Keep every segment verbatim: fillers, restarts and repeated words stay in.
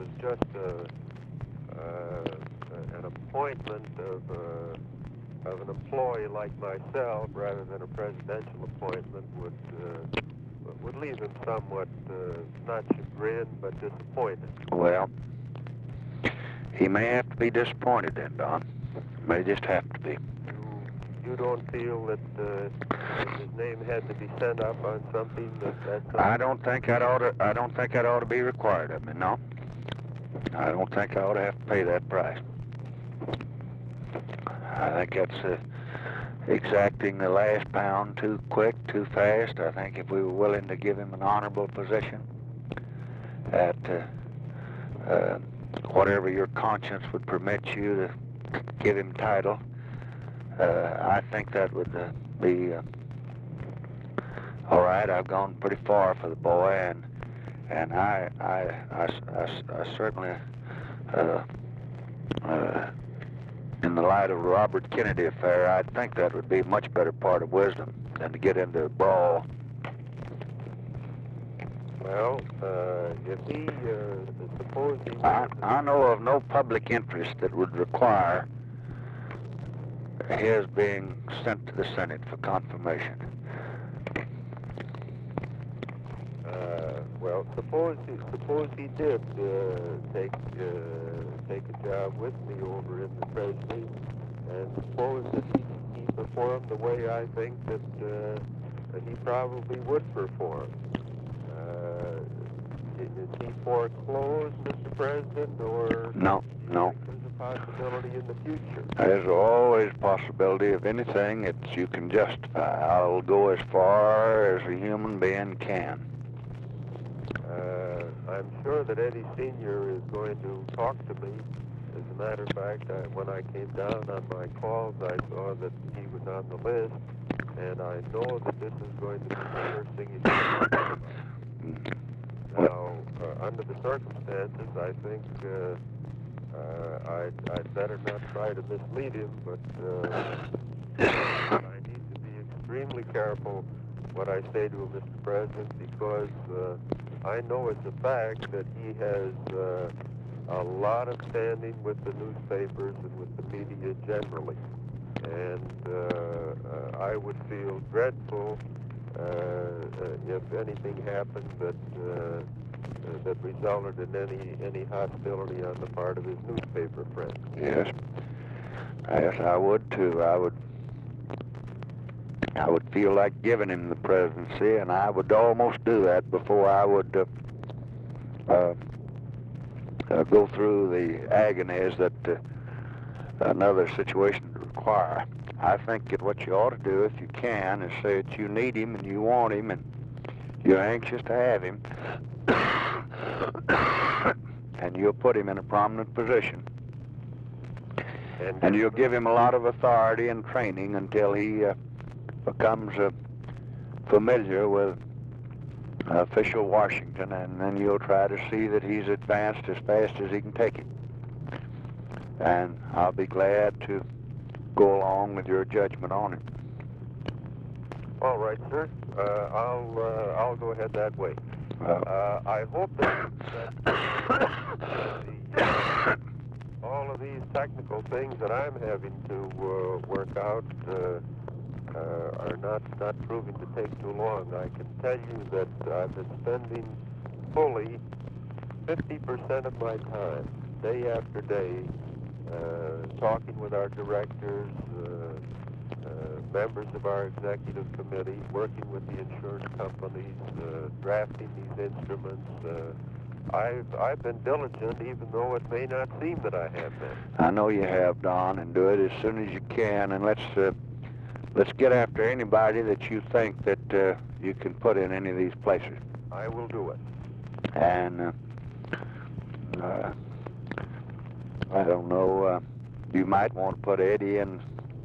as just a, uh, an appointment of, uh, of an employee like myself rather than a presidential appointment would, uh, would leave him somewhat uh, not chagrined but disappointed. Well, he may have to be disappointed then, Don. May just have to be. You, you don't feel that uh, his name had to be sent up on something that... That's something I don't think that ought to, I don't think that ought to be required of me, no. I don't think I ought to have to pay that price. I think that's uh, exacting the last pound too quick, too fast. I think if we were willing to give him an honorable position at uh, uh, whatever your conscience would permit you to give him title, uh, I think that would uh, be uh, all right. I've gone pretty far for the boy, and and I I I, I, I certainly uh, uh, in the light of the Robert Kennedy affair, I think that would be a much better part of wisdom than to get into a brawl. Well, uh, if he, uh, suppose he... I, I know of no public interest that would require his being sent to the Senate for confirmation. Uh, well, suppose he, suppose he did uh, take uh, take a job with me over in the presidency, and suppose that he, he performed the way I think that, uh, that he probably would perform. Uh, is he foreclosed, Mister President, or No, no. there's a possibility in the future? There's always possibility of anything that you can justify. I'll go as far as a human being can. Uh, I'm sure that Eddie Senior is going to talk to me. As a matter of fact, I, when I came down on my calls, I saw that he was on the list, and I know that this is going to be the first thing he's going to talk about. Now, uh, under the circumstances, I think uh, uh, I'd, I'd better not try to mislead him, but uh, I need to be extremely careful what I say to him, Mister President, because uh, I know it's a fact that he has uh, a lot of standing with the newspapers and with the media generally. And uh, uh, I would feel dreadful uh, uh, if anything happened that uh, uh, that resulted in any any hostility on the part of his newspaper friends. Yes. Yes, I would too. I would I would feel like giving him the presidency, and I would almost do that before I would uh, uh, uh, go through the agonies that uh, another situation would require. I think that what you ought to do, if you can, is say that you need him and you want him and you're anxious to have him, and you'll put him in a prominent position. And, And you'll give him a lot of authority and training until he uh, becomes uh, familiar with uh, official Washington, and then you'll try to see that he's advanced as fast as he can take it. And I'll be glad to go along with your judgment on it. all right, sir. Uh, I'll uh, I'll go ahead that way. Uh, Uh, I hope that, that uh, the, uh, all of these technical things that I'm having to uh, work out uh, uh, are not, not proving to take too long. I can tell you that I've been spending fully fifty percent of my time, day after day, uh, talking with our directors, uh, uh, members of our executive committee, working with the insurance companies, uh, drafting these instruments. Uh, I've, I've been diligent, even though it may not seem that I have been. I know you have, Don, and do it as soon as you can, and let's uh, let's get after anybody that you think that uh, you can put in any of these places. I will do it. And uh, uh, I don't know, uh, you might want to put Eddie in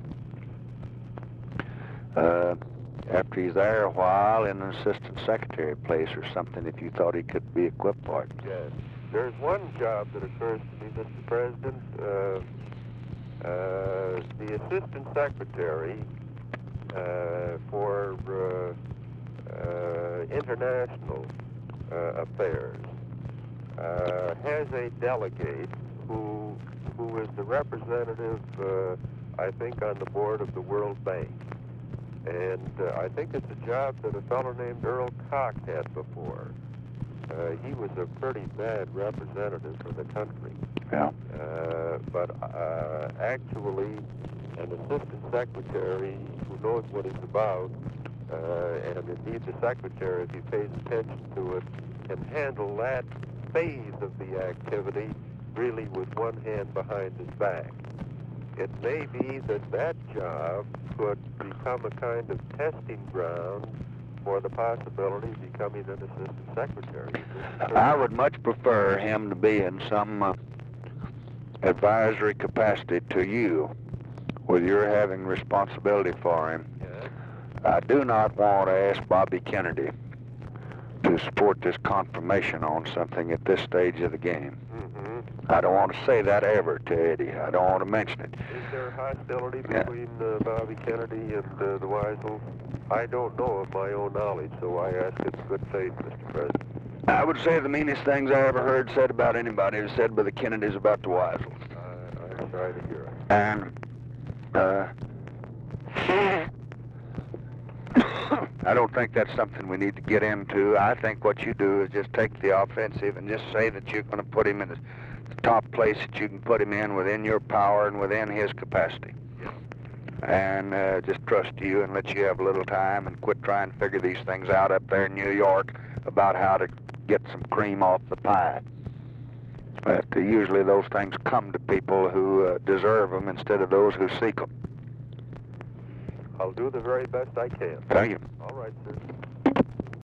uh, after he's there a while in an assistant secretary place or something if you thought he could be equipped for it. Yes. There's one job that occurs to me, Mister President. Uh, uh, the assistant secretary uh, for uh, uh, international uh, affairs. uh, has a delegate who who is the representative, uh, I think, on the board of the World Bank. And uh, I think it's a job that a fellow named Earl Koch had before. Uh, he was a pretty bad representative for the country. Yeah. Uh, but uh, actually, an assistant secretary who knows what he's about, uh, and indeed the secretary, if he pays attention to it, can handle that phase of the activity really with one hand behind his back. It may be that that job could become a kind of testing ground for the possibility of becoming an assistant secretary. I would much prefer him to be in some uh, advisory capacity to you, with your having responsibility for him. Yes. I do not want to ask Bobby Kennedy to support this confirmation on something at this stage of the game. Mm-hmm. I don't want to say that ever to Eddie. I don't want to mention it. Is there hostility Yeah. between uh, Bobby Kennedy and uh, the Weisels? I don't know of my own knowledge, so I ask in good faith, Mister President. I would say the meanest things I ever heard said about anybody is said by the Kennedys about the Weisels. I, I'm sorry to hear it. And uh, I don't think that's something we need to get into. I think what you do is just take the offensive and just say that you're going to put him in the top place that you can put him in within your power and within his capacity. Yeah. And uh, just trust you and let you have a little time and quit trying to figure these things out up there in New York about how to get some cream off the pie. But uh, usually those things come to people who uh, deserve them instead of those who seek them. I'll do the very best I can. Thank you. All right, sir.